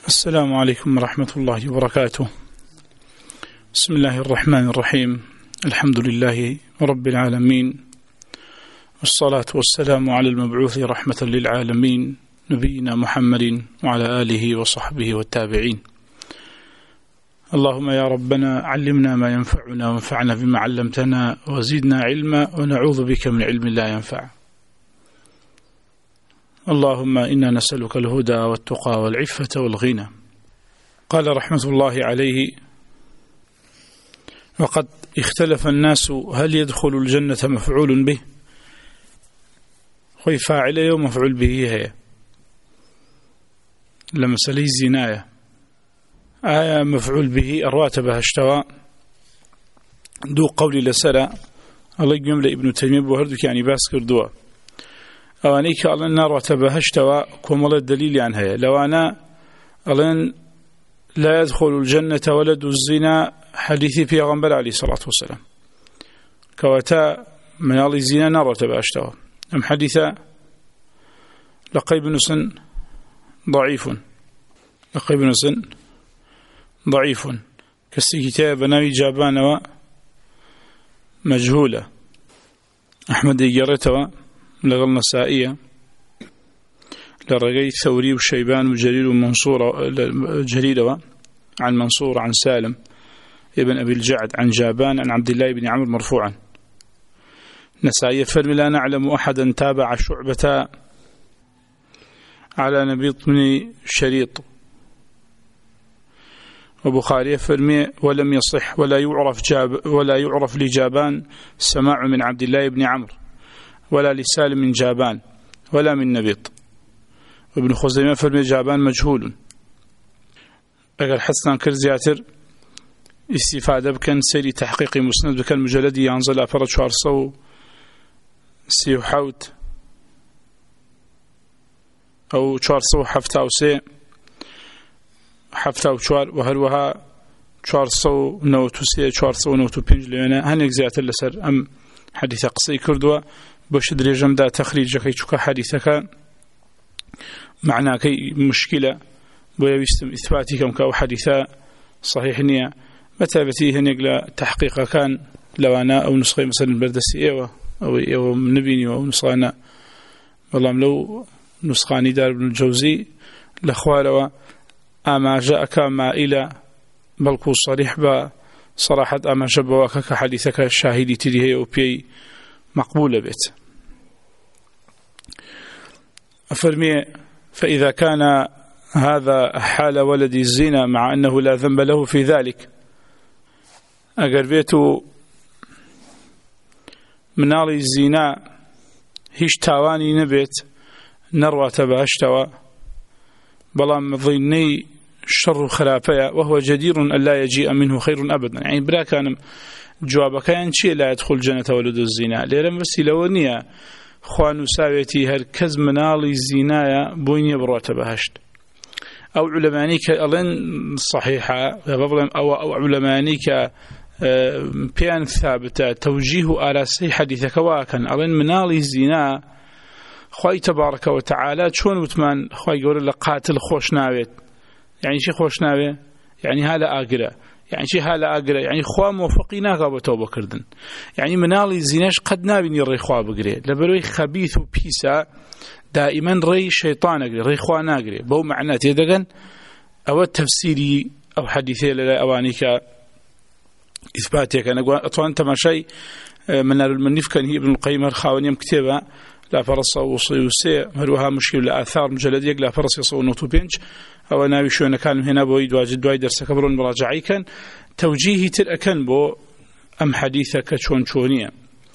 السلام عليكم ورحمة الله وبركاته. بسم الله الرحمن الرحيم. الحمد لله رب العالمين، والصلاة والسلام على المبعوث رحمة للعالمين نبينا محمد وعلى آله وصحبه والتابعين. اللهم يا ربنا علمنا ما ينفعنا وانفعنا بما علمتنا وزدنا علما ونعوذ بك من علم لا ينفع. اللهم إنا نسألك الهدى والتقى والعفة والغنى. قال رحمة الله عليه: وقد اختلف الناس هل يدخل الجنة مفعول به خوي فاعل ومفعول به هي لما سلي زناية آية مفعول به أرواتبها اشتوى دو قولي لسلا الله يقيم ابن تيمية بوهردك يعني باسكر دوا أوانيك ألان نار وتبهشتوا كم الله الدليل عنها. لو أنا ألان لا يدخل الجنة ولد الزنا حديثي في غنبل عليه الصلاة والسلام كواتا من الله الزنا نار وتبهشتوا أم حديثا لقي بن سن ضعيف لقي بن سن ضعيف كسي كتاب ناوي جابان ومجهولة أحمد يجرتوا لغل نسائية لرقي ثوري وشيبان وجليل ومنصور جليل عن منصور عن سالم ابن أبي الجعد عن جابان عن عبد الله بن عمرو مرفوعا. نسائية فرمي: لا نعلم أحدا تابع شعبة على نبيط بن شريط. وبخاري فرمي: ولم يصح ولا يعرف لجابان السماع من عبد الله بن عمرو ولا لسالم من جابان ولا من نبيط. وابن خزيمة فرمي: جابان مجهول. أقل حسنا كرزياتر استفادة بكن سيري تحقيقي مسند بكن مجلدي ينزل أفرد شارصو سيو حوت أو شارصو حفتاو سي حفتاو شوار وهروها شارصو نوتو سي شارصو نوتو بينج لينا هنيك زياتر لسر أم حديث قصي كردوا باش دريجم دا تخريجك يشوك حديثك معناك مشكلة ويستم إثباتكم كأو حديثا صحيح نية متابتي هنيقلا تحقيق كان لو أنا أو نسخي مثلا البردسي أو نبيني أو نسخانا والله لو نسخاني دار ابن الجوزي لأخوالوا أما جاءك ما إلى بلقو صريح بصراحة أما جبواك كحديثك الشاهدي تريه وبي مقبولة بيت. أفرمي: فإذا كان هذا حال ولد الزنا مع أنه لا ذنب له في ذلك أقر بيته منال الزنا هيش تاواني نبيت نروى تبهشتوا بلا مظني الشر خلافيا وهو جدير أن لا يجيء منه خير أبدا. يعني بلا كان جوابك يعني شيء لا يدخل جنة ولد الزنا ليرم بس لونيا خوان ساويتي هركز منال الزنا بوين بروت بهشت أو علمانيك ألين صحيحة أو علمانيك بيان ثابتة توجيه آلاسي حديثك واكن ألين منال الزنا خوي تبارك وتعالى شون وتمان خوي يقول لك قاتل خوش ناويت يعني شي خوش ناوي يعني هذا آقرة يعني شي هلا أقرأ يعني خوا موفقيناك بتوبة كردن يعني منالي زيناش قد نابين يري خوا بقري لبروي خبيث وبيسا دائما ري شيطان أقري ري خوا ناقري بو معنات يدقن أو التفسيري أو حديثي للا أوانيك إثباتك أنا أطوان أنت ما شيء من المنيف كان هي ابن القيم الخاوني مكتبة لا فرص وصيوسي مروها مشكلة آثار مجلد يقلا فرص يصو نوتو بينج أو ناوي شو أنا كان هنا بويد واجد دواي درس كبرون مراجعي كان توجيهي تلأكن بو أم حديثك شونية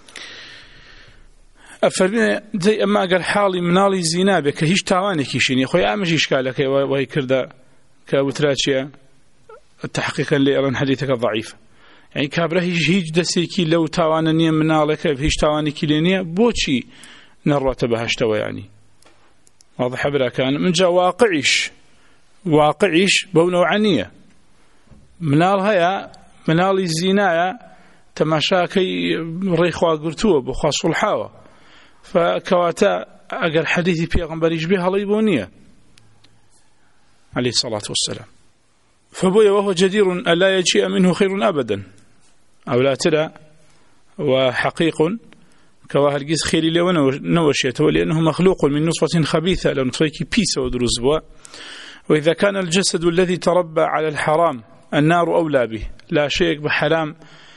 أفرمي زي أما قال حالي منالي زينابك هيش تاواني كيشيني أخوي أمشي إشكالك وهي كردا كابوتراتشيا تحقيقا لأرن حديثك ضعيف يعني كابره هيج دسيكي لو تاوانني منالك هيش تاواني كيلينيا بوشي نروى تبهشتوا يعني واضح بلا كان من جاء واقعيش بونوعنية منال هيا منال الزنايا تماشاكي ريخوا قرتوه بخوا صلحاوه فكواتا أقل حديثي بيغنبريش بها ليبونية عليه الصلاة والسلام. فبويا وهو جدير ألا يجيء منه خير أبدا، أو لا ترى وحقيق كواهرجيز خيري لي ونوشيته، لأنه مخلوق من نطفة خبيثة لنطفيك بيسة ودرزبوا. وإذا كان الجسد الذي تربى على الحرام النار أولى به، لا شيء بحرام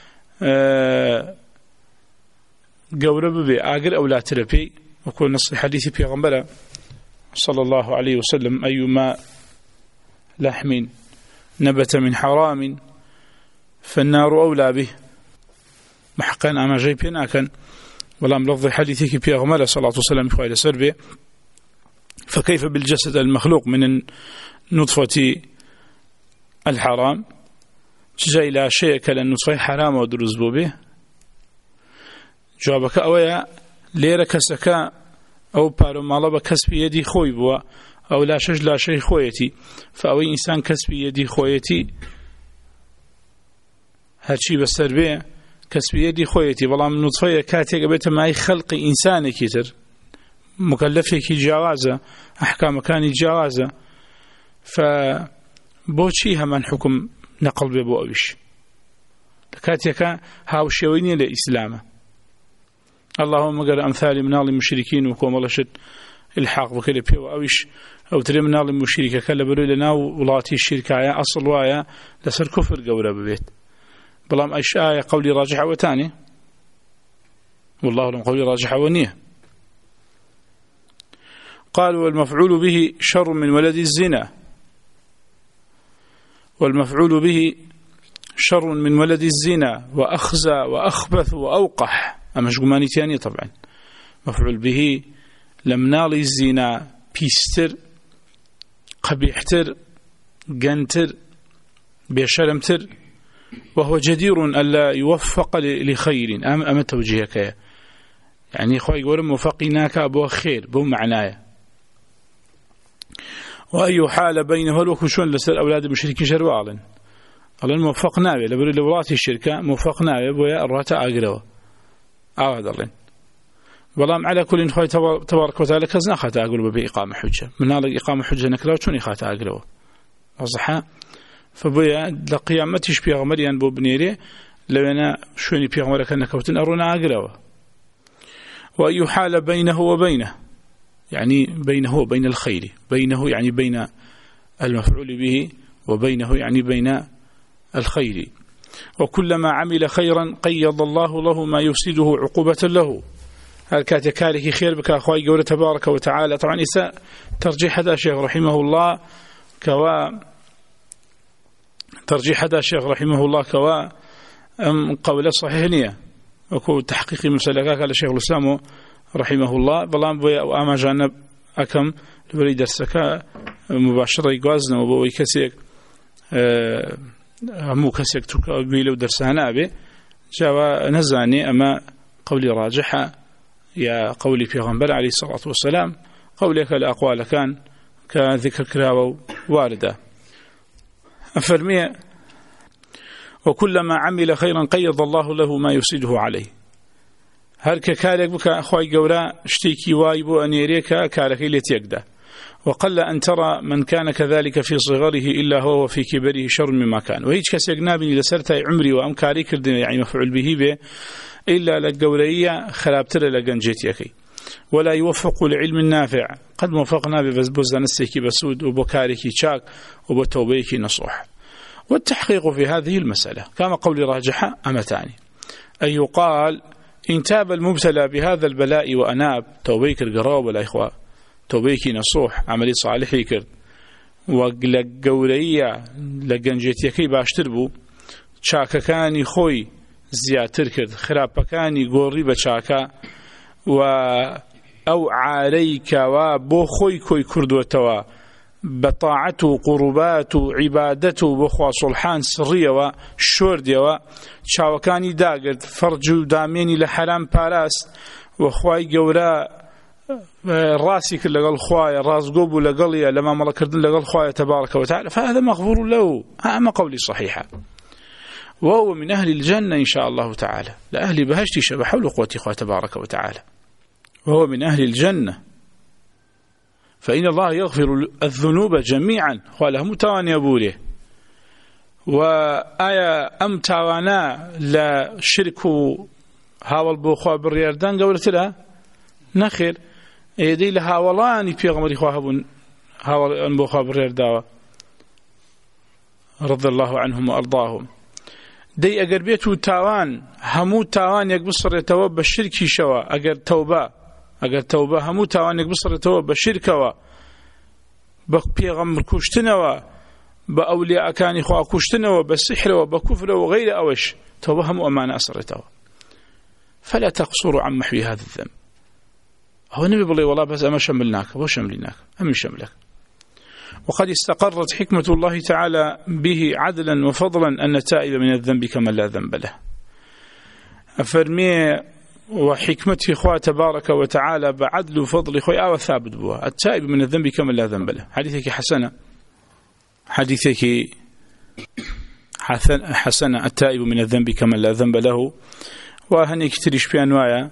قورب به آقر أو لا تربي. وكل نص حديث بيغمبرة صلى الله عليه وسلم: أيما لحم نبت من حرام فالنار أولى به. محقان أما جايبين أكن ولا ملفظ حديثك بيغمبرة صلى الله عليه وسلم إخوة سربي. فكيف بالجسد المخلوق من نطفة الحرام جاي لا شيء كالنطفة حرام ودرز به؟ جوابك أويا ليرة كسكا أو بارو مالا بكسب يدي خوي بوا، أو لا شج لا شيء خويتي، فأوي إنسان كسب يدي خويتي هالشي بسربيه كسب يدي خويتي. والله من نطفة كاتي قبيت معي خلق إنساني كتر مكلفك جوازة أحكام كان جوازة، فبوشي همان حكم نقل ببو أوش كاتيكا هاوشيويني لإسلامه. اللهم قال أمثال منال المشركين وكوم الله شد الحاق بكل بيو أوش أو تري منال المشركة كلا برو لنا ولاتي الشركة يا أصل وايا لسر كفر قورة ببيت. بلام أيش آية قولي راجحة وتاني، والله لهم قولي راجحة ونيه. قالوا والمفعول به شر من ولد الزنا، والمفعول به شر من ولد الزنا وأخزى وأخبث وأوقح. أمش قماني تاني طبعا. مفعول به لم نال الزنا بيستر قبيحتر قنتر بشرمتر، وهو جدير ألا يوفق لخير. أما توجيهك يعني إخوة يقول موفقناك أبو خير بو معناه. وأي حال بينه والوكشون لسر أولاد المشركين شروعا الله موفقنا به لبري لولاتي الشركة موفقنا به بويا الراتا أقروا أعاد الله. والله على كل إخوة تبارك وتعالى كزنا خاتا أقروا بإقامة حجة من هذا إقامة حجة نكلا وشوني خاتا أقروا أصحى. فبويا لقيامتش بيغمريان بو بنيري لو أنا شوني بيغمرك أنك وتنأرونا أقروا. وأي حال بينه وبينه يعني بينه وبين الخير، بينه يعني بين المفعول به، وبينه يعني بين الخير. وكلما عمل خيرا قيض الله له ما يفسده عقوبة له. هل كاتكالك خير بك أخوي قوله تبارك وتعالى. طبعا إساء ترجيح هذا الشيخ رحمه الله ترجيح هذا الشيخ رحمه الله قولة صحيح نية وكو تحقيق مسلكاك على الشيخ الإسلام رحمه الله. بلان بويا وآما جانب أكم لبري درسك مباشرة يقوازنا وبوي كسيك مو كسيك بيلو درسانا أبي جاوى نزاني. أما قولي راجحة يا قولي في غنبال عليه الصلاة والسلام قولك الأقوال كان كذكر كراوة واردة. أفرمي وكلما عمل خيرا قيض الله له ما يفسده عليه. هل كالك بك أخوي قولا اشتيكي وايبو أن يريك كالك اللي تيقده. وقل أن ترى من كان كذلك في صغره إلا هو في كبره شر مما كان. وهيج كسيقنابني لسرتي عمري وأمكاري كردين يعني مفعول به به إلا للقورية خلابتر لقنجيتيكي. ولا يوفق لعلم النافع قد موفقنا ببزبوز نسيكي بسود وبكاريكي شاك وبتوبيكي نصوح. والتحقيق في هذه المسألة كما قول راجحة أمتاني أن يقال إن تاب المبتلى بهذا البلاء وأناب توبيك القراب ولا إخوة توبيكي نصوح عملي صالحي كرد وقورية لقنجيتيكي باشتربو شاككاني خوي زياتر كرد خرابكاني قوري بشاكا و أو عليك وبو خوي كوي كردوتوا بطاعته قرباته عبادته بخوا صلحان سرية وشوردية وشاوكاني داقرد فرجو داميني لحرام باراست وخواي قورا راسك لقل خوايا راس قوبو لقليا لما ملكردن لقل خوايا تبارك وتعالى فهذا مغفور له. أما قولي صحيحة وهو من أهل الجنة إن شاء الله تعالى لأهل بهشتي شبح ولقوة خوايا تبارك وتعالى وهو من أهل الجنة. فإن الله يغفر الذنوب جميعا وله متواني أبوله وآية أم تاوانا لا شركوا هاول بوخوا بالرياردان قولت لها نخير يدي لها ولاني في غمر إخوة هاول أن بوخوا بالريارداوة رضي الله عنهم وأرضاهم دي أقر بيتو تاوان همو تاوان يقبصر يتوب بالشركي شوا أقر توبة همو تاوان يقبصر يتوب بالشركوا بقى غمر كوشتنوا بأولياء كان إخوة كوشتنوا بالسحر وبكفر وغير أوش توبة همو أمانة أسرتوا فلا تقصروا عن محو هذا الذنب هو النبي بالله والله بس أما شملناك وشملناك أمن شملك وقد استقرت حكمة الله تعالى به عدلا وفضلا أن التائب من الذنب كمن لا ذنب له أفرمي وحكمته إخوة تبارك وتعالى بعدل وفضل إخوة وثابت بها التائب من الذنب كمن لا ذنب له حديثك حسنة التائب من الذنب كمن لا ذنب له وهني كتريش في أنواع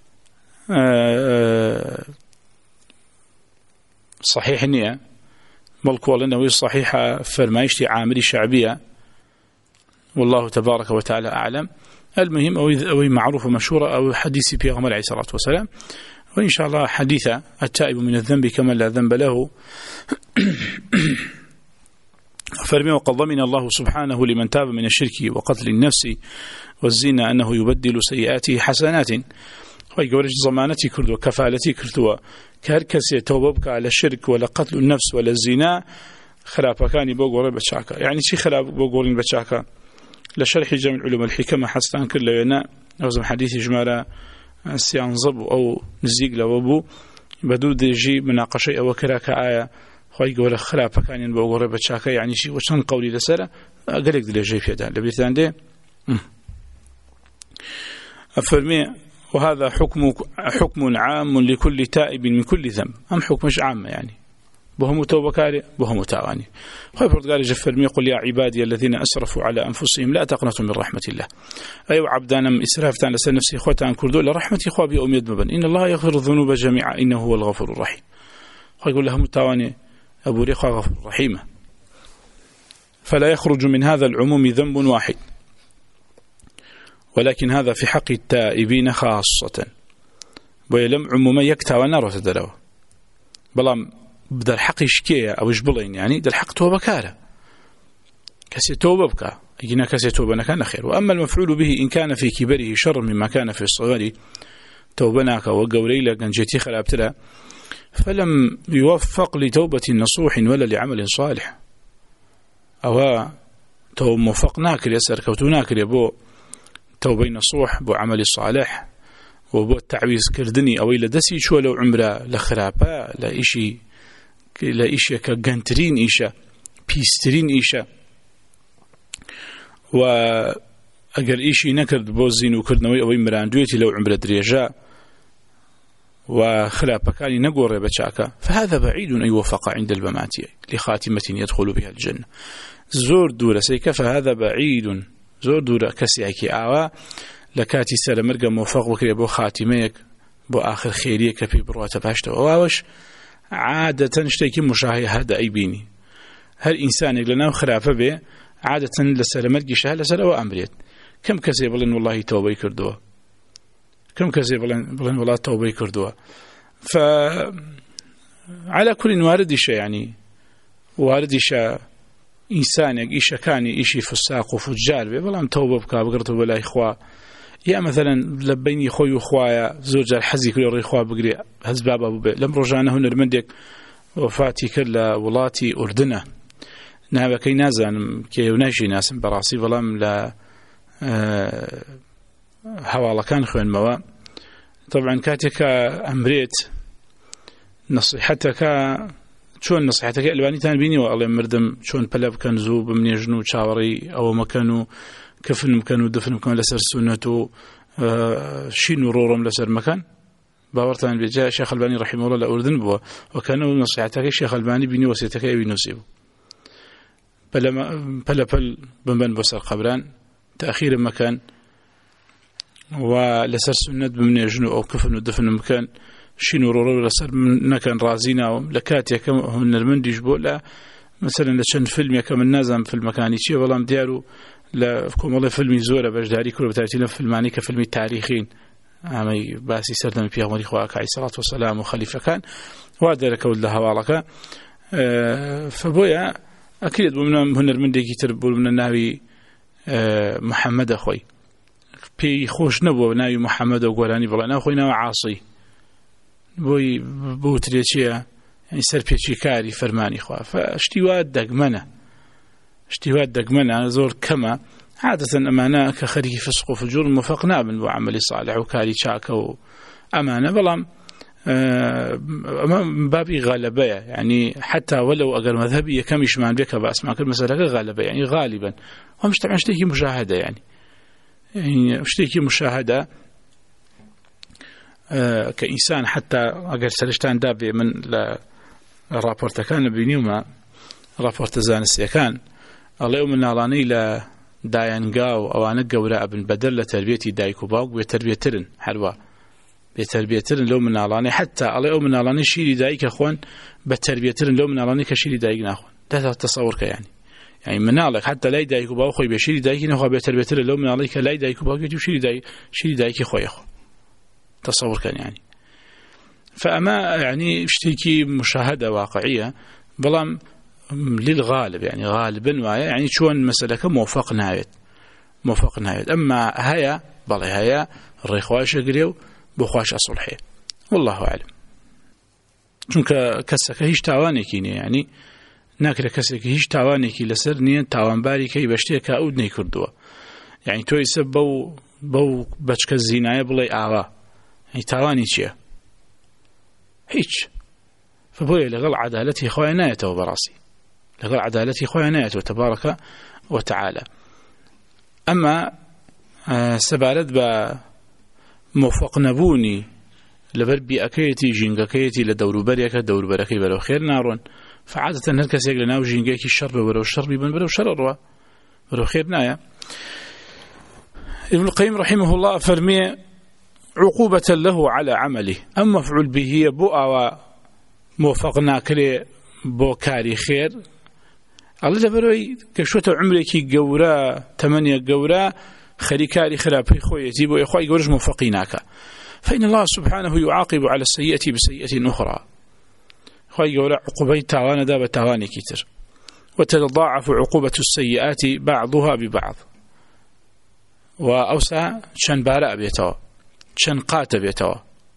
صحيح النية بلك والله صحيحة فرمايشتي عامري شعبية والله تبارك وتعالى أعلم المهم أو معروف ومشهورة أو حديث بيغمر عليه الصلاة والسلام وإن شاء الله حديثة التائب من الذنب كمن لا ذنب له فرمي وقد ضمن الله سبحانه لمن تاب من الشرك وقتل النفس والزنا أنه يبدل سيئاته حسنات ويقول ضمانتي كردوا كفالتي كردوا كهركسي توببك على الشرك ولا قتل النفس ولا الزنا خراب كان بوغوري بتشاكا يعني شي خراب بوغورين بتشاكا لشرح جمع العلوم الحكمة حسن كل ينا أوزم حديث جمالة سيانزب أو نزيق لوابو بدود يجي مناقشة أو كراك آية ويقول خراب كان بوغوري بتشاكا يعني شي وشن قولي لسرة أقلق دل جي فيدا لبيتان دي أفرمي وهذا حكم عام لكل تائب من كل ذنب أم حكم مش عام يعني بهم توبة كاري بهم تاواني خيفرد قال جفرمي قل يا عبادي الذين أسرفوا على أنفسهم لا تقنطوا من رحمة الله أيوة عبدانا إسرافتان لسان نفسي إخوتان كردو لرحمة إخوابي أم يدمبا إن الله يغفر الذنوب جميعا إنه هو الغفور الرحيم ويقول لهم تاواني أبو ريخا غفور رحيمة فلا يخرج من هذا العموم ذنب واحد ولكن هذا في حق التائبين خاصة ويلم عموما يكتى ونار وتدلوا بلام بدل حق شكية أو جبلين يعني دل حق توبة كارة كسي توبة بكا يجينا كسي توبة نكان خير وأما المفعول به إن كان في كبره شر مما كان في الصغر توبناك وقوري لك جيتي خلابتلا فلم يوفق لتوبة نصوح ولا لعمل صالح أو توب موفقناك ليسر كوتوناك لبو توبة نصوح بو عمل صالح وبو التعويز كردني أو إلى دسي شو لو عمره لخرابة لا إشي كجنترين إيشا بيسترين إيشا وأجر إشي نكرد بوزين وكردنوي أو إمران دويتي لو عمره دريجا وخرابة كان نقور بشاكا فهذا بعيد أن يوفق عند الممات لخاتمة يدخل بها الجنة زور دورة سيكا فهذا بعيد زور دورة كسيكي آوا لكاتي سلمرقا موفق وكري بو خاتميك بو آخر خيريك في بروات باشتا وواوش عادة شتيكي مشاهدة أي بيني هل إنسان لنا خرافة به عادة لسلمرقا شهالة سلوى أمريت كم كسي بلن والله توبي كردوا كم كسي بلن والله توبي كردوا فعلى كل وارد شيء يعني وارد شيء إنسان إيش كان إيشي فساق وفجار بلام توبة بكا بقرتوا بلا إخوة يا مثلا لبيني خوي وخوايا زوج الحزي كل الإخوة بقري هزباب أبو بي لم رجعنا هنا المندك وفاتي كلا ولاتي أردنة نهبا كي نازن كي يناجي ناس براسي بلام لا حوالا كان خوين موا طبعا كاتك أمريت نصيحتك شون نصيحتك الباني تان بيني والله مردم شون بلاب كان زوب من يجنو شاوري او مكانو كفن مكانو دفن مكان لسر سنته شينو رورم لسر مكان باورتان بجاء شيخ الباني رحمه الله لأردن بوا وكانوا نصيحتك الشيخ الباني بيني وسيتك بينو سيبو بلا بمبن بسر قبران تأخير مكان ولسر سنة بمن يجنو او كفن ودفن مكان شين ورورو لسر نكن رازينا لكاتيا كم هنرمنديش بو لا مثلا لشان فيلم يكم النازم في المكان شيء والله ديالو لا كم والله فيلم زورة بجداري كله بتاعتنا فيلماني كفيلم تاريخي عمي باسي سردن في أمر إخوانك عليه الصلاة والسلام وخليفة كان وادرك ولها والك فبويا أكيد من هنرمندي كتر من النبي محمد أخوي بي خوش نبوة نبي محمد وقولاني والله أنا أخوي نوع عاصي بوي بوتريشيا يعني سربيتشي كاري فرماني خوا فاشتواد دقمنا زور كما عادة أمانة كخريج فسق وفجور موفقنا من عمل صالح وكاري شاكا وأمانة بلام بابي غالبية يعني حتى ولو أقل مذهبية كم يشمعن بك بأسمع كل مسألة غالبية يعني غالبا ومش طبعا اشتكي مشاهدة يعني اشتكي مشاهدة كإنسان حتى أقل سلشتان دابي من الرابورت كان بينيوما رابورت زانسيا كان الله يوم النالاني لا داينغاو أو أنا جورا ابن بدل لتربيتي دايكو باوك بتربية ترن حلوة بتربية ترن لو من نالاني حتى الله يوم النالاني شيري دايك أخوان بتربية ترن لو من نالاني كشيري دايك ناخوان ده تصور كيعني يعني منالك حتى لا دايكو باوك خوي بشيري دايك ناخو بتربية ترن لو من نالك لا دايكو باوك يجوا شيري دايك خوي أخو تصور كان يعني فأما يعني اشتكي مشاهدة واقعية بلام للغالب يعني غالبا ويا يعني شون مسألة موفق نهاية أما هيا بالله هيا الرخواش قريو بخواش أصلحه والله أعلم چونك كسك هيش تاوانك يعني ناكل كسك هيش تاوانك لسر نين تاوان باري كي بشتي كأود نيكردوا يعني توي سب بو بچك الزيناية بلاي آوا يعني تاواني چيه هيش فبوي لغل عدالتي خويا نايته براسي لغل عدالتي خويا نايته تبارك وتعالى أما سبارت بموفق نبوني لبربي أكيتي جينغكيتي لدور بريك دور بركي برو خير نارون فعادة هالكس يقلنا وجينغكي الشر برو الشر بيبن برو شر برو خير نايا ابن القيم رحمه الله فرمي عقوبة له على عمله أما مفعول به بؤوا موفقنا كلي بو كاري خير الله لبروي كشوت عمرك جورا 8 جورا خريكاري خرابي خويتي بو اخوي جورج موفقيناك فإن الله سبحانه يعاقب على السيئة بسيئة أخرى خوي جورا عقوبة تاوان داب تاواني كتر وتتضاعف عقوبة السيئات بعضها ببعض وأوسع شن باراء بيتوا شن قات بيتوا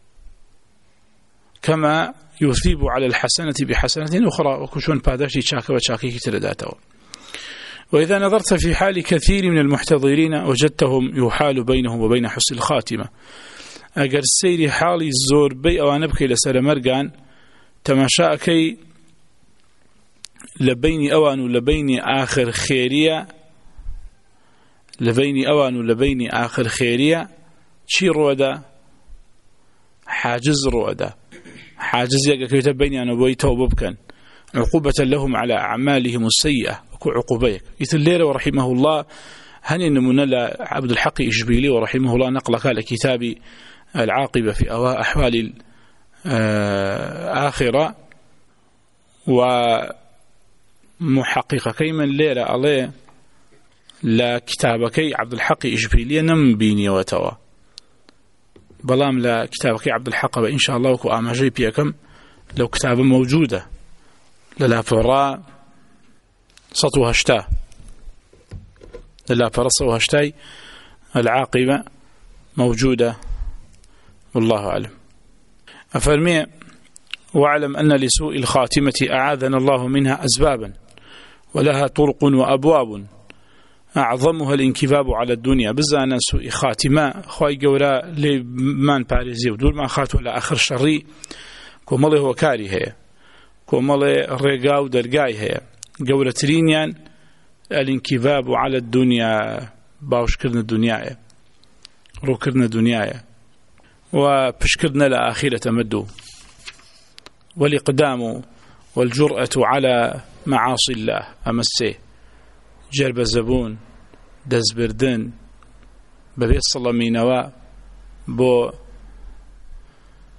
كما يثيب على الحسنة بحسنة أخرى وكشون باداشي شاكا وشاكي كترداته وإذا نظرت في حال كثير من المحتضرين وجدتهم يحال بينهم وبين حسن الخاتمة أجر السير حالي الزور بي أو نبكي لسر مرقان تماشاكي لبين أوان ولبين آخر خيرية لبين أوان ولبين آخر خيرية شي رودا حاجز رودا حاجز يقول بيني أنا بوي توبب كان عقوبة لهم على أعمالهم السيئة وكو عقوبيك مثل الليلة ورحمه الله هني نمنا عبد الحق إجبيلي ورحمه الله نقل قال كتاب العاقبة في أحوال الآخرة ومحقق كيما الليلة عليه لا كتابكي عبد الحق إجبيلي نم بيني وتوا بلام لا كتابك عبد الحق إن شاء الله وكو آماجي بيكم لو كتابة موجودة للا فرا سطوها شتا للا فرصوها شتاي العاقبة موجودة والله أعلم أفرمي واعلم أن لسوء الخاتمة أعاذنا الله منها أسبابا ولها طرق وأبواب أعظمها الانكباب على الدنيا بزانا سوء خاتمة خواهي قولا لمان باريزي ودول ما خاتوا لآخر شري كومالي هو كاري هي كومالي رقاو درقاي هي قولة ترينيان الانكباب على الدنيا باوشكرنا الدنيا روكرنا الدنيا وبشكرنا لآخرة مدو والإقدام والجرأة على معاصي الله أمسيه جرب الزبون دزبردن ببيت صلمينوا بو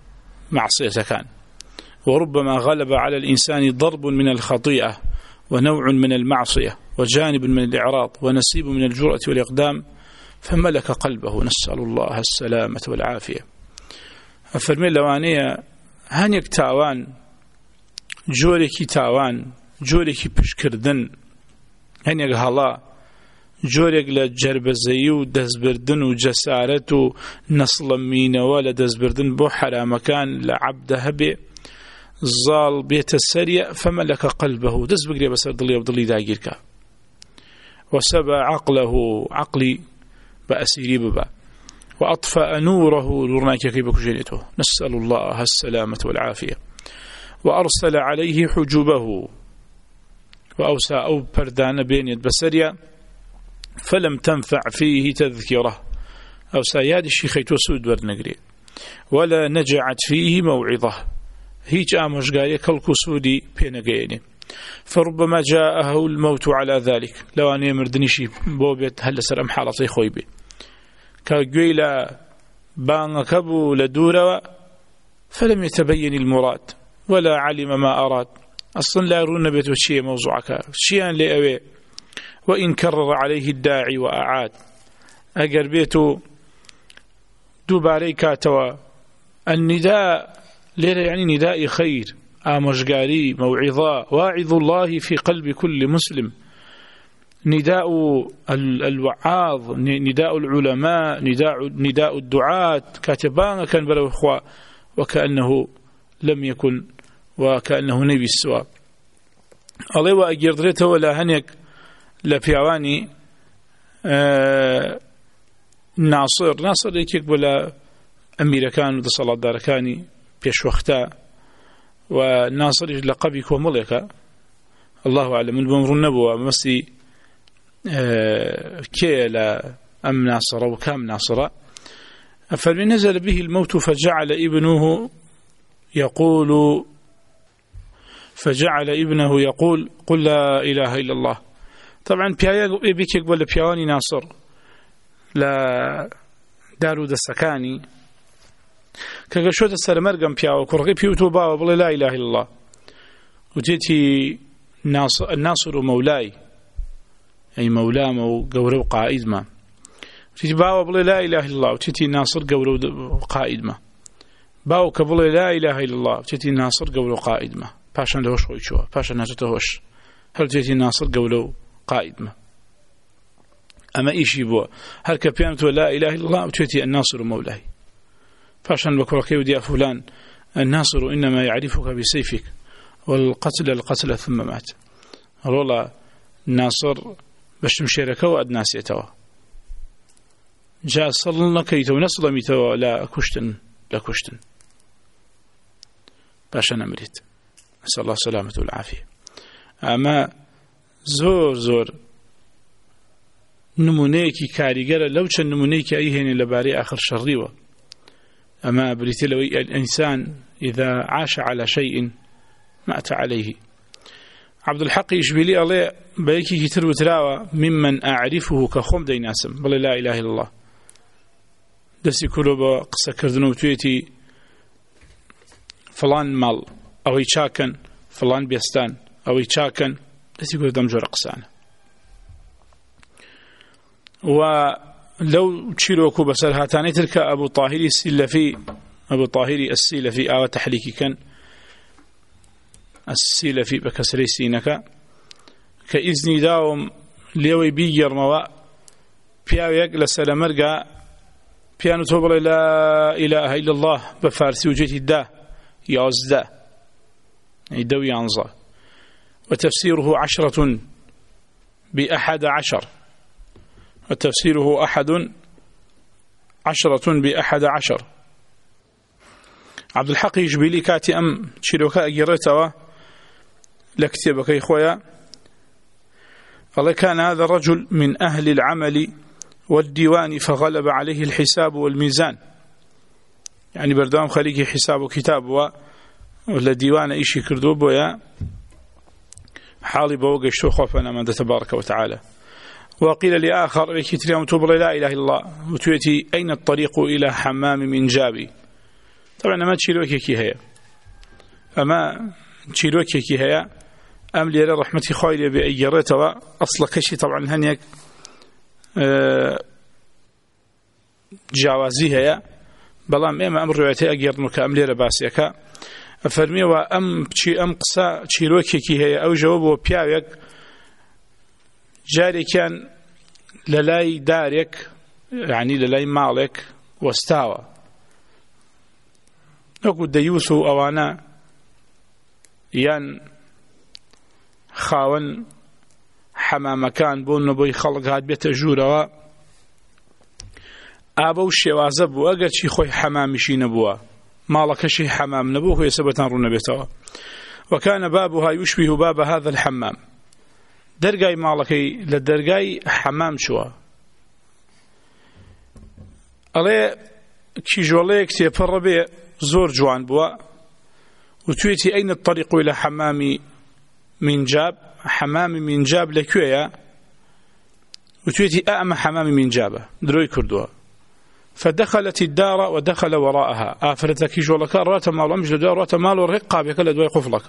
معصية كان. وربما غلب على الإنسان ضرب من الخطيئة ونوع من المعصية وجانب من الإعراض ونسيب من الجرأة والإقدام فملك قلبه، نسأل الله السلامة والعافية. أفرمي لوانية هنيك تاوان جوريكي تاوان جوريكي بشكردن هنيك هلا جوريك لجربزي ودزبردن وجسارت ونصل مين ولا دزبردن بو حرام كان لعبد هبي زال بيت السريع فملك قلبه دز بقري بس ضلي وضلي دايرك وسبى عقله عقلي بأسيري ببا وأطفأ نوره نورناك كيف كجينته، نسأل الله السلامة والعافية. وأرسل عليه حجبه وأوسى أو بردان بين يد بسريا فلم تنفع فيه تذكره أوسى ياد الشيخ يتوسود ورنقري ولا نجعت فيه موعظة هيج آمش قاية كالكسودي بينقيني فربما جاءه الموت على ذلك لو أن يمردنيشي بوبيت هل سرم حالتي خويبي كقيل بانكبو لدورة فلم يتبين المراد ولا علم ما أراد أصلا لا يرون بيت وشي موضوعك شيئا لأوي وإن كرر عليه الداعي وأعاد أقر بيته دوباري كاتوا النداء ليرة يعني نداء خير آمشقاري موعظة واعظ الله في قلب كل مسلم نداء الوعاظ نداء العلماء نداء الدعاة كاتبان كان بلو إخوة وكأنه لم يكن وكأنه نبي السواء الله وأجردرته ولا هنيك لبيواني ناصر يكيك ولا أميركان ودى صلاة داركاني بيش وقتا وناصر لقبك وملكا الله أعلم من بمر النبوة مسي كيلا أم ناصر وكام ناصر فنزل به الموت فجعل ابنه يقول قل لا إله إلا الله. طبعا بيك يقول بيواني ناصر لا دارود السكاني كقشود السرمرقم بياو كرغي بيوتو باو بلا لا إله إلا الله وجيتي الناصر مولاي أي مولام وقورو قائد ما تيجي باو بلا لا إله إلا الله وتيجي ناصر قورو قائد ما باو كبلا لا إله إلا الله وتيجي ناصر قورو قائد ما باشان لهوش ويشوا باشان ناتوهوش هل تيجي ناصر قورو قائد ما أما إيشي بوا هل كبيانتو لا إله إلا الله وتيجي الناصر مولاي فاشان بكركي ودي فلان الناصر إنما يعرفك بسيفك والقتل ثم مات والله الناصر باش مشيركه وأدناسيتوا جاء صلنا كيتو نصلميتوا لا كشتن باشان أمريت نسأل الله السلامة والعافية. أما زور نمونيكي كاريقرة لو كان نمونيكي أيهن لباري آخر شريوة أما بريتلوي الإنسان إذا عاش على شيء مات عليه. عبد الحق يشبيلي الله بيكي كتر وتراوى ممن أعرفه كخم ديناسم بل لا إله إلا الله دسي كلوبا قصة كردنو تويتي فلان مال أو يشاكن فلان بيستان أو يشاكن دسي كلو دمجو رقصان ولو تشيروكو بسر هاتاني تلك أبو طاهري السيلفي آوى تحليكي كان السيلفي بكسري سينك كإذني داوم ليوي بيجر مواء بياو يقل سلامرقا بيانو توبر لا إله إلا الله بفارسي وجيتي دا يعزدا يدو ينظر وتفسيره 10 ب11 وتفسيره 10 ب11. عبد الحق يجبيلي كاتي أم شيروكا أجريتوا لكتبك يا إخويا الله كان هذا الرجل من أهل العمل والديوان فغلب عليه الحساب والميزان يعني بردام خليكي حساب وكتاب ولا ديوان إيشي كردوب ويا حالي بوقع شوخ وفنا من تبارك وتعالى. وقيل لآخر كتريم توبر لا إله إلا الله وتويتي أين الطريق إلى حمام من جابي طبعا أما تشيروكي هي أما تشيروكي هي أم ليرى رحمتي خايلة بأيرتها أصل كشي طبعا هنيك جوازي هي بلام إما أمر روايتي أجرنك أم ليرى باسيك فرمي وأم تشي أم قصا تشيروكي هي أو جوابه بياوك جاري كان للاي دارك يعني للاي مالك واستوى نقول ديوثو أوانا يان خاون حمامكان بون نبوي خلق هاد بيت جوروا ئابە و شێوازە بوو ئەگەر چی خۆی حەمامیشی نەبووە ماڵەکەشی حەمام نەبوو خۆی سەبەتان ڕوو نەبێتەوە وكان بابها يشبه باب هذا الحمام دەرگای ماڵەکەی لە دەرگای حەمام چووە ئەڵێ کیژۆڵەیەک تێپەڕە بێ زۆر جوان بووە وتوێتی ئەین الطريق إلى حمام منجاب حمام منجاب لەکوێیە وتوێتی ئەمە حمام منجابە درۆی کردووە فدخلت الدار ودخل وراءها آفرتك كيجولك رات مال أمج لدوار رات مال ورق قابك لدوي قفلك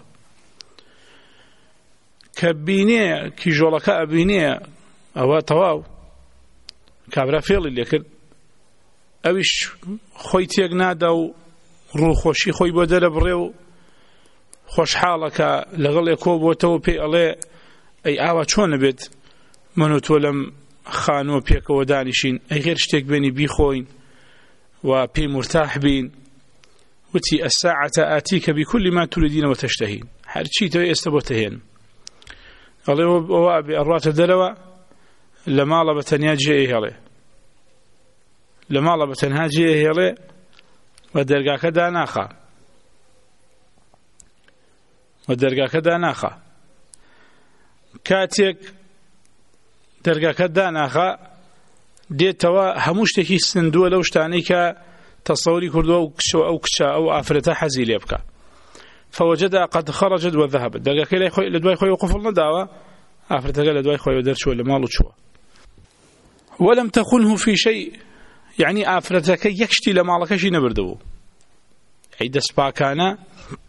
كبيني كيجولك أبيني أو تواو كابرا فيل اللي كر أويش خويت يجنادو روخوشي خوي بدل بريو خوش حالك لغل يكوب وتوبي عليه أي آوا شون بيت منو تولم خانو بيك ودانشين أي غير شتيك بيني بيخوين وبي مرتاح بين وتي الساعة آتيك بكل ما تريدين وتشتهين حرشي توي استبوتهين الله وابي الرات دلوا لما لبتن يجي هله لما لبتن هاجي هله ودرجا كدا ناخا ودرجا كدا ناخا كاتيك درجا كدا ناخا ديتوا هموشتكي سندوه لو شتاني كتصوري كردوه أو كشا أو آفرتها حزيل يبكى فوجدها قد خرجت وذهبت درجا كي لدواي خوي وقفلنا دعوة آفرتها لدواي خوي ودرشوا لمالو شوا ولم تخنه في شيء يعني آفرتها كي يكشتي لمالك شي نبردو عيد سباكانا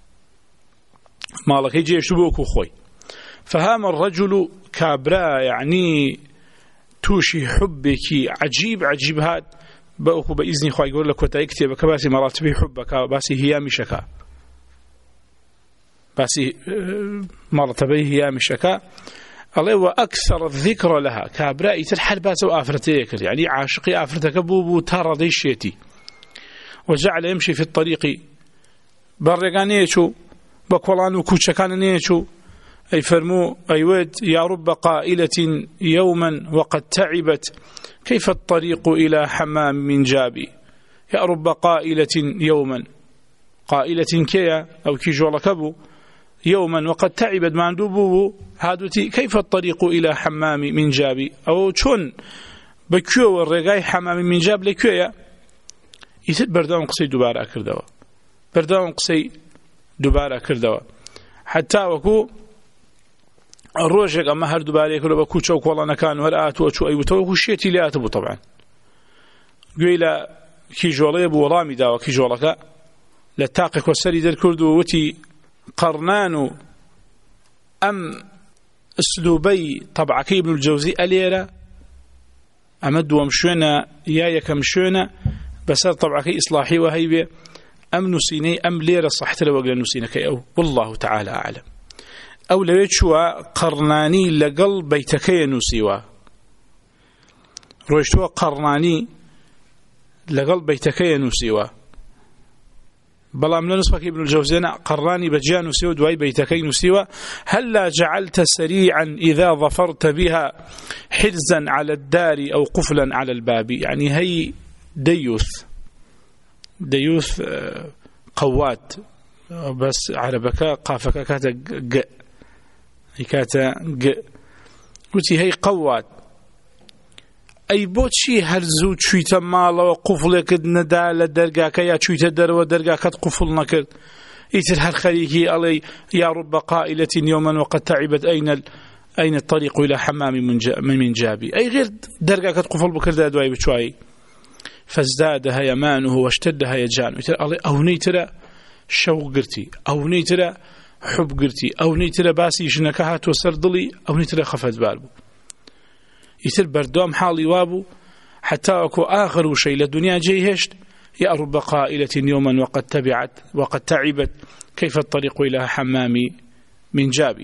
مالك يجي يشبوك خوي فهام الرجل كابرا يعني توشي حبك عجيب عجيب هاد بأوكو بإذن خواهي يقول لك وتأكتب كباسي مراتبي حبك باسي هيامي شكا باسي مراتبي هيامي شكا الله وأكثر الذكر لها كابرائي تلحل باسي وآفرتيك يعني عاشقي آفرتك بوبو تارا ديشيتي وجعل يمشي في الطريق برقانيشو بكولانو كوشكانيشو أي فرمو أيود يا رب قائلة يوما وقد تعبت كيف الطريق إلى حمام من جابي يا رب قائلة يوما قائلة كيا أو كي جولكبو يوما وقد تعبت ما ندوبو هادوتي كيف الطريق إلى حمام من جابي أو شون بكيو والرقاي حمام من جاب لكيا يسد بردان قصي دوبارة كردوا بردان قصي دوبارة كردوا حتى وكو الروجك أما هر دوباره كله بكوتشوك والله نكان ورقات وشو أي وتوه شيء اللي أتبو طبعا قيل كي جولي أبو رامي دا وكي جولك لتاقك والسري ذا الكرد وتي قرنان أم أسلوبي طبعك ابن الجوزي أليرا أمد ومشونا يايك مشونا بسر طبعك إصلاحي وهيبة أم نسيني أم ليرا صحت لوقل نسينك أو والله تعالى أعلم أو لو يتشوى قرناني لقل بيتكي نسيوا روشتوى قرناني لقل بيتكي نسيوا بلا من نسبك ابن الجوزين قرناني بجيا نسيوا دواي بيتكي نسيوا هلا جعلت سريعا إذا ظفرت بها حرزا على الدار أو قفلا على الباب يعني هي ديوث قوات بس عربك قافك كاتا كاتا وتي هي قوات أي بوتشي هرزو تشويتا مالا وقفلك ندا لدرقاك يا تشويتا در ودرقاك تقفلنا كرد يتر هالخليكي علي يا رب قائلة يوما وقد تعبت أين الطريق إلى حمام من جابي أي غير درقاك تقفل بكرد أدواي بشوي فازداد هيمانه واشتد هيجانه أو نيترى شوق قرتي أو نيترى حب قرتي أو نيترى باسي جنكهات وسردلي أو نيترى خفت بالبو يتر بردوم حالي وابو حتى أكو آخر شيء للدنيا جيهشت يا رب قائلة يوما وقد تعبت كيف الطريق إلى حمامي من جابي.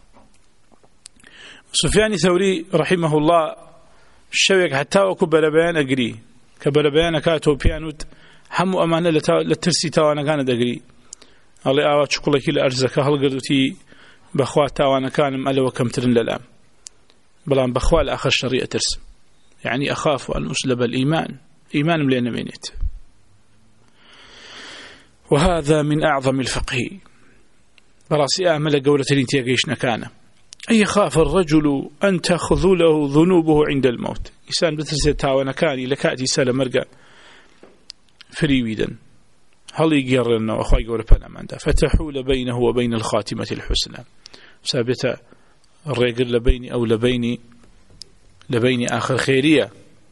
سفيان ثوري رحمه الله الشويك حتى أكو بربيان أقري كبربيان كاتو بيانوت هم أمانة لترسي تاوانا كانت أقري الله آوات شكولا كلا أرزك هل قردتي بخوات تاوانا كان مألا وكمترن للأم بلان بخوال آخر شريعة ترسم يعني أخاف أن أسلب الإيمان إيمان ملينا مينيت. وهذا من أعظم الفقه براسي أعمل قولة الانتياقيشنا كان أي يخاف الرجل أن تخذله ذنوبه عند الموت إنسان بترسي تاوانا كان لكاتي سالة مرقى فريويدا هل يقرر لنا أخوي قولة بناماندا فتحول بينه وبين الخاتمة الحسنى ثابتة الرجل لبيني أو لبيني آخر خيرية.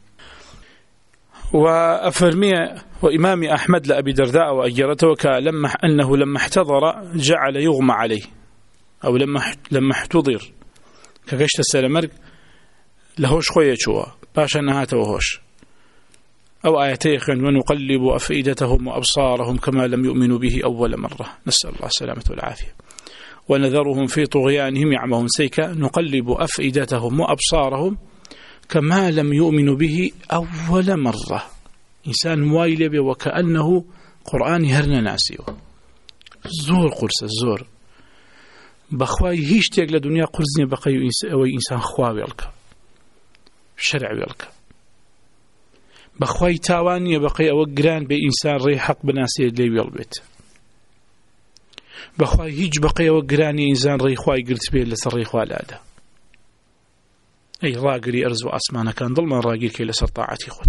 وأفرمي وإمام أحمد لأبي درداء وأجرته أنه لما احتضر جعل يغمى عليه أو لما احتضر كقشت السلامرك لهوش خوية شوا باشا نهاته وهوش أو آياتيخ ونقلب أفئدتهم وأبصارهم كما لم يؤمنوا به أول مرة نسأل الله السلامة والعافية ونذرهم في طغيانهم يعمهون سيكا نقلب أفئدتهم وأبصارهم كما لم يؤمنوا به أول مرة إنسان مويلب وكأنه قرآن هرنا ناسيه زور قرص الزور بخواي هيش تيق لدنيا قرزني بقي إنسان خواوي يلك شرع يلك بخواي تاواني بقي أوقران بإنسان ريحق بناسيه اللي يلبت بخواي هيج بقي وقراني إنسان ريخواي قلت بيه لسر ريخوا الآلة أي راقري أرز وأسمانا كان ظلما راقي كي لسر طاعتي خد.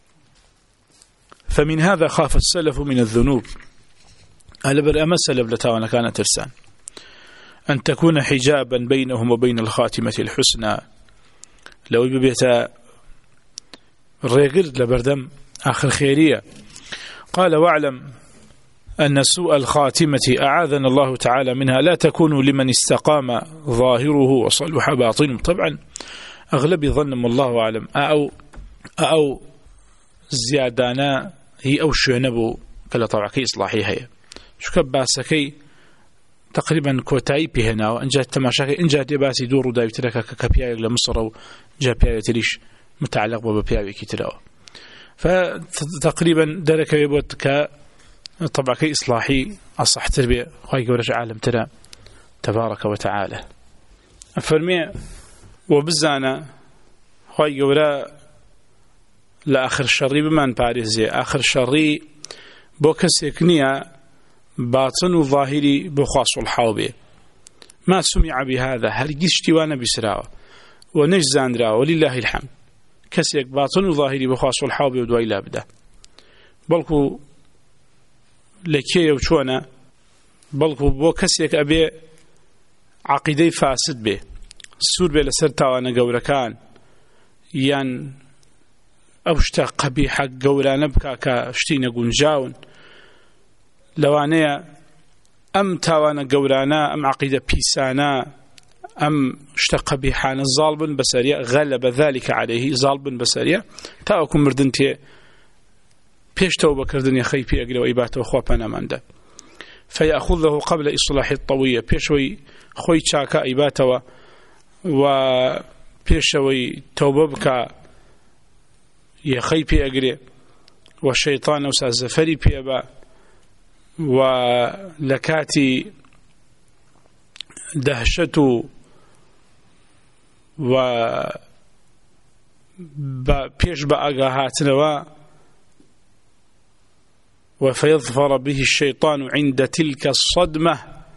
فمن هذا خاف السلف من الذنوب أهل برأم السلف لتاوانا كانت ترسان أن تكون حجابا بينهم وبين الخاتمة الحسنى لو ببيت الريقر لبردم آخر خيرية. قال واعلم أن سوء الخاتمة أعاذنا الله تعالى منها لا تكون لمن استقام ظاهره وصلح باطنه. طبعا أغلب ظنم الله أعلم أو زيادانا هي أو شنبو كلا طبعا كي إصلاحي هي شو كباسكي تقريبا كوتاي بهنا وإن جاءت تماشاكي إن جاءت يباسي دور دايو تلك كبيايق لمصر أو جاء بيايق تريش متعلق ببيايق كتلاو فتقريبا درك يبوت طبعا كي إصلاحي أصح تربية خواهي قولش عالم ترى تبارك وتعالى أفرمي وبزانا خواهي قولا لآخر الشري بمان باريزي آخر الشري بوكس يكنيا باطن وظاهري بخاص الحوبي ما سمع بهذا هل قشتوانا بسراوة ونجزان راوة ولله الحمد كسيك باطن وظاهري بخاص الحوبي ودواي لابده بلكو لكي وشونا بلكو بو كسيك أبي عقيدي فاسد به السور بي لسرتاوانا قوركان يان أوشتا قبيحة قولانا بكا كاشتين قنجاون لوانيا أم تاوانا قولانا أم عقيدة بيسانا أم اشتا قبيحانا ظالب بسريع غلب ذلك عليه ظالب بسريع تاوكم مردنتي بيش توبة كردن يا خي في أجل وإباته وخوابنا مانده فيأخذه قبل إصلاح الطوية بيشوي خوي شاكا إباته وبيشوي توبة بك يا خي في أجل والشيطان وساز فري في أبا ولكاتي دهشته و بيش بأجاهاتنا وفيظفر به الشيطان عند تلك الصدمة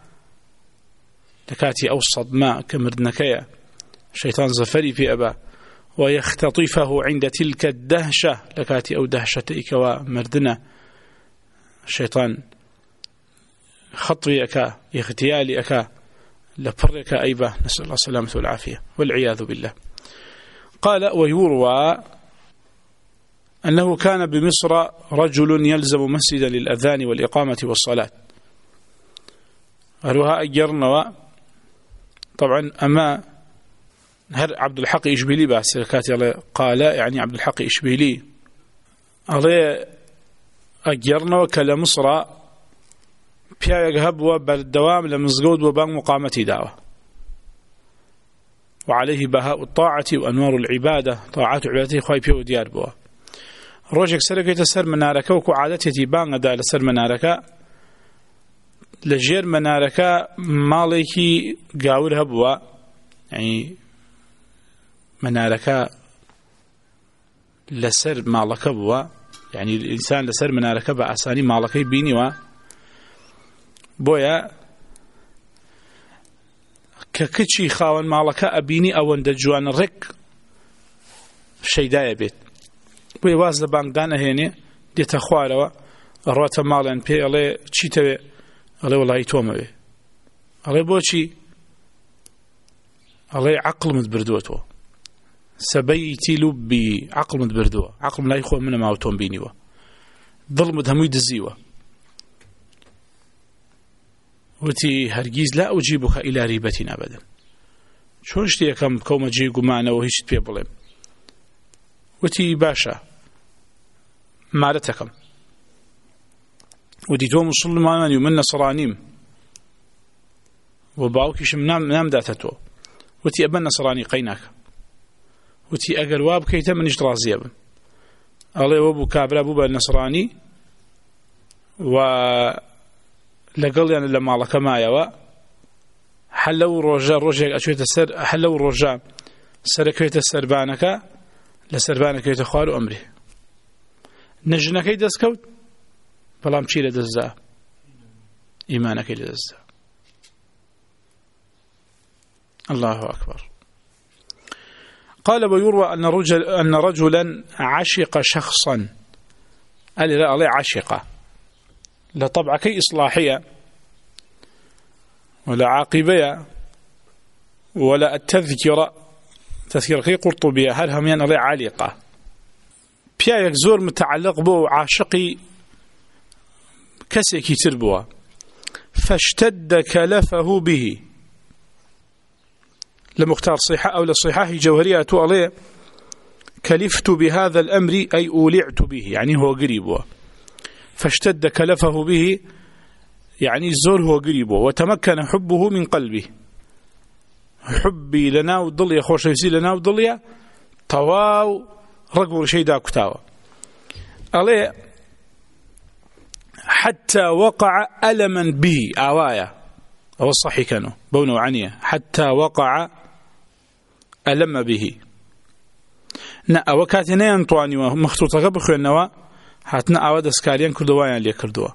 لكاتي أو الصدماء كمردنكيا الشيطان زفري في أبا ويختطفه عند تلك الدهشة لكاتي أو دهشتك ومردنا الشيطان خطوي اغتيالي لفرك أيبا نسأل الله السلامة والعافية والعياذ بالله. قال ويروى أنه كان بمصر رجل يلزم مسجدا للأذان والإقامة والصلاة هروها أجرنا طبعا أما هر عبد الحق إشبيلي باسركاتي قال يعني عبد الحق إشبيلي عليه أجرنا وكلا مصر بيا يذهب وبالدوام لمزجود وبان مقامة دعوة وعليه بهاء الطاعة وأنوار العبادة طاعات عبادته خاي بيو ديار بوا روجك سرك يتسر منارك وكعادتي بان دا لسر منارك لجير منارك مالكي قاورها بوا يعني منارك لسر مالك بوا يعني الإنسان لسر منارك بأساني مالكي بيني و بويا ككتشي خاون مالك أبيني أو اند جوان رك شيدايا بيت بويا واز لبانكدان هيني ديتا خواروا روتا مالن بي علي چي تبي علي والله توما بي علي بوشي علي عقل متبردوتو سبيتي لبي عقل متبردو عقل لا يخو من ما وتوم بينيوا ظلم دهمي دزيوا وتي هرجيز لا أجيبك إلى ريبة أبدا شو اشتي كم كوم جيجو معنا وهيش بيبلم وتي باشا مالتكم ودي توم مسلمان يمن صرانيم وباوكيش نام داتتو وتي أبن صراني قيناك وتي أقل واب كيتا من إجرازي أبن الله وابو كابلا بوبا النصراني و لقل يعني لما الله كما يوا حلو رجع أشوية السر حلو رجع سركيت السربانك لسربانك يتخال أمره نجنك يدسكوت فلا مشي لدزا إيمانك لدزا الله أكبر قال ويروى أن رجلا عشق شخصا قال لا عليه عشقه لا طبعا كي إصلاحية ولا عاقبية ولا التذكرة تذكرة كي قرطبية هل هم ينالي عالقة بيا يكزور متعلق بو عاشقي كسيكي تربوا فاشتد كلفه به لمختار صيحة أو لصيحة جوهرية عليه كلفت بهذا الأمر أي أولعت به يعني هو قريبه فاشتد كلفه به يعني الزور هو قريبه وتمكن حبه من قلبه حبي لنا وضليا خوش يسي لنا وضليا طواو رقبوا شيء دا كتاوى عليه حتى وقع ألما به آوايا أو الصحي كانوا بونوا عنيا حتى وقع ألم به نا وكاتنا ينطواني ومخطوطة بخير النواء هاتنا أود أسكاريان كردوان اللي كردوا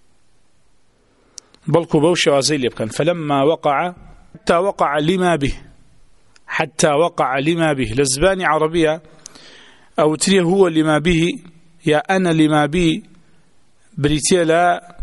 بلكو بوشي وازيلي بكان فلما وقع حتى وقع لما به حتى وقع لما به لزباني عربية أو تري هو لما به يا أنا لما به بريتيا لا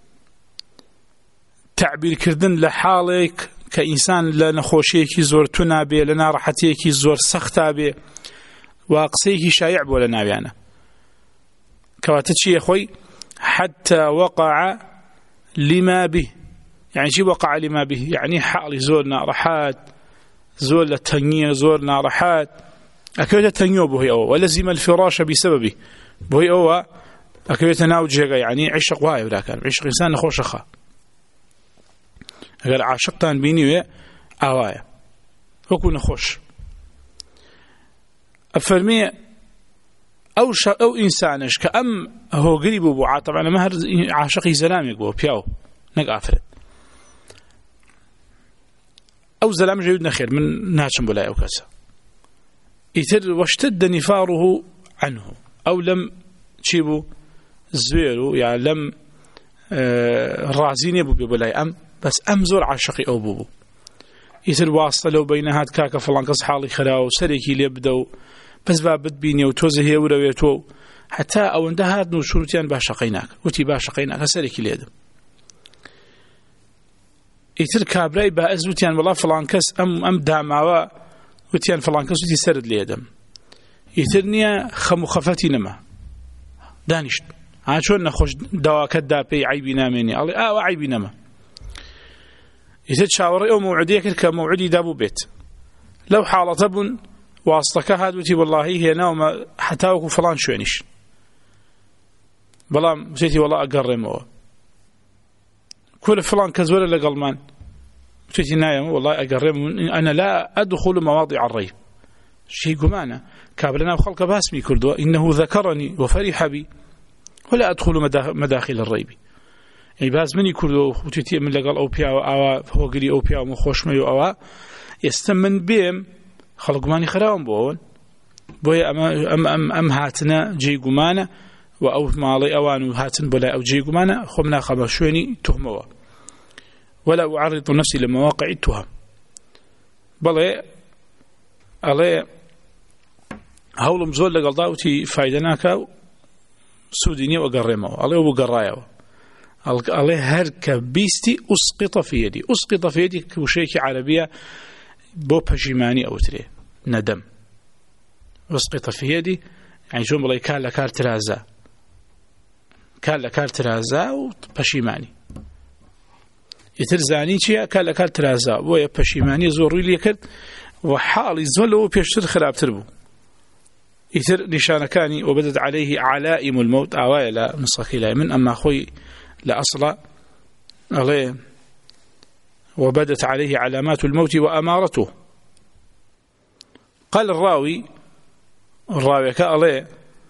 تعبير كردن لحالك كإنسان لنخوشيكي زور تنابي لنا راحتيكي زور سختابي واقصيكي شايع ولا نابيانا كواتتشي يا أخوي حتى وقع لما به يعني شي وقع لما به يعني حالي زور نارحات زور لتنية زور نارحات أكيد تنيو بهي أو ولزم الفراش بسببه بهي أو أكيد تناوجه يعني عشق واي ولا كان عشق إنسان خوش أخا أقول عاشقتان بيني وآوايا وكون خوش أفرمي أو إنسانش كأم هو قريب وبعا طبعا مهر عاشقي زلام يقبو بياو نق آفرد أو زلام جيدنا خير من ناتشم بلاي أو كسا يتر واشتد نفاره عنه أو لم تشيبو زويرو يعني لم رازين يبو بلاي أم بس أم زور عاشقي أو بوبو يتر واصل لو بين هاد كاكا فلان قص حالي خلاو سريكي ليبدو بس بابد بيني وتوزه هي ورويتو حتى أو اندهاد نو شروطيان باشقيناك وتي باشقيناك سريكي ليدم يتر كابراي بأزوتيان والله فلان كس أم داماوا وتيان فلان كس وتي سرد ليدم يترنيا خفتي نما دانیشت چۆن نەخۆش داواکەتدا پێی عیبی نامێنی ئەڵێ ئاوا عیبی نەما ئیتر چاوەڕێی ئەو موعودەیە کرد کە موعودی دابوو بێت لەو حاڵەتە بوون واستەکە هاتووتی وەڵاهی هێناومە حتا وەکو فڵان شوێنیش بەڵام وتێتی وەڵا ئەگەڕێمەوە کورە فڵان کە زۆرە لەگەڵمان وتێتی نایەمە وەڵا ئەگەڕێم ئەنە لا ئەدخل مواضع الريب شي گومانە کابرا ناو خەڵکە باسمی کردووە إنه ذكرني وفرح بي ولا أدخل مداخل الريب يعني باز مني كردو وتيتي من لقال أو بيا أو هوجري أو بيا مخوش مايو أو يستمن بهم خلق ماني خراهم بون بويا أم هاتنا جي جمانة وأو مالي أوان هاتن بلا أو جي جمانة خمنا خبشوني تهموا ولا أعرض نفسي لمواقع التهم بلا على هولم زول لقال داوتي فايدناك سوديني وقرمه عليه وقرايه عليه هرك بيستي أسقط في يدي أسقط في يدي كوشيك عربية بو بجيماني أو تري ندم أسقط في يدي يعني جملة كان لكار ترازا وبجيماني يترزاني شيء كان لكار ترازا ويا بجيماني زوري ليكرد وحالي زولو بيشتر خراب تربو يتر نشانكاني وبدت عليه علائم الموت أوائل نسخي من أما أخوي لأصلا عليه وبدت عليه علامات الموت وأمارته قال الراوي كأليه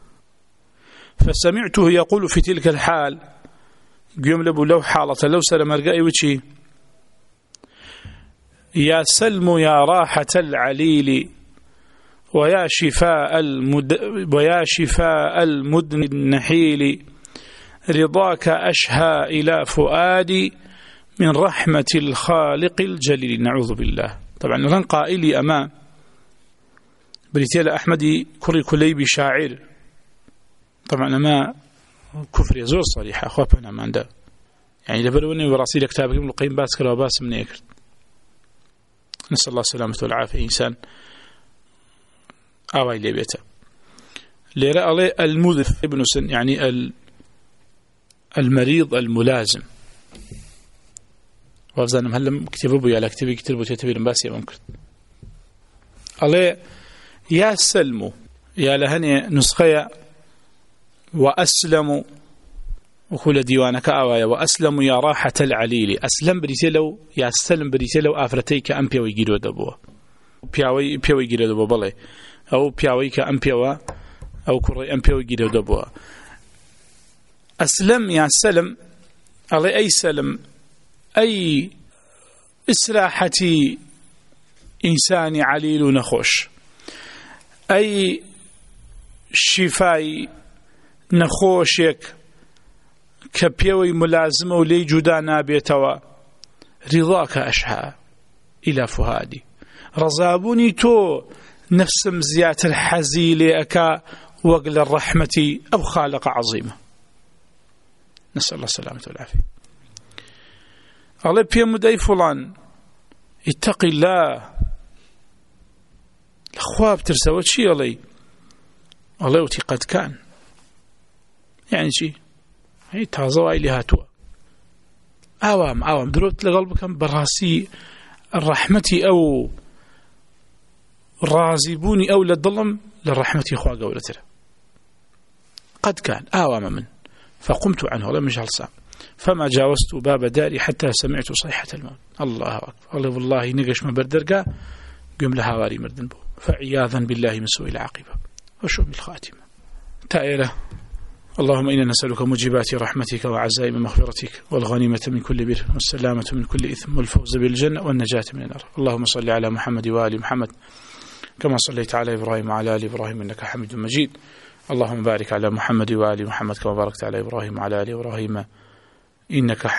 فسمعته يقول في تلك الحال قيوم لبو لو حالة لو سلم مرقائي وشي يا سلم يا راحة العليل ويا شفاء المدن النحيل رضاك أشهى إلى فؤادي من رحمة الخالق الجليل نعوذ بالله طبعا لن قائلي أمام بريتيل أحمدي كري كليبي شاعر طبعا أما كفر يزور صريحة أخوابنا ما عنده يعني لبلوني وراسيل كتابك ابن القيم باسكر وباس من يكرد نسأل الله السلامة والعافية إنسان آوائي ليبيته ليرى عليه المذف ابن سن يعني المريض الملازم وأفزانم هل كتبه بي على كتبه كتبه تتبير باسي ممكن عليه يا سلم يا لهني نسخية وأسلم وكل ديوانك آوايا وأسلم يا راحة العليل أسلم بريتلو يا سلم بريتلو آفرتيك أمبيا ويجيرو دبوه بياوي يجيرو دبوه بالله أو بياوي كأمبيا أو كري أمبيا ويجيرو دبوه أسلم يا سلم على أي سلم أي إسراحة إنسان عليل نخوش أي شفاء نخوشك كبيوي ملازمة ولي جدانا بيتوا رضاك أشهى إلى فهادي رزابوني تو نفس مزيات الحزيل أكا وقل الرحمة أو خالق عظيمة نسأل الله السلامة والعافية الله بيمدي فلان اتق الله الأخواب ترسوت شيء الله وتي قد كان يعني شيء هي تازوا إلي هاتوا عوام دروت لقلبك براسي الرحمة أو رازبوني أو للظلم للرحمة إخوة قولتنا قد كان من فقمت عنه لم يجعل سام فما جاوزت باب داري حتى سمعت صيحة الموت الله أكبر الله والله نقش ما بردرقا قم لها واري مردن بو فعياذا بالله من سوء العاقبة وشو بالخاتمة تائرة اللهم إنا نسألك موجبات رحمتك وعزائم مغفرتك والغنيمة من كل بر والسلامة من كل إثم والفوز بالجنة والنجاة من النار اللهم صل على محمد وآل محمد كما صليت على إبراهيم وعلى آل إبراهيم إنك حميد مجيد اللهم بارك على محمد وآل محمد كما باركت على إبراهيم وعلى آل إبراهيم إنك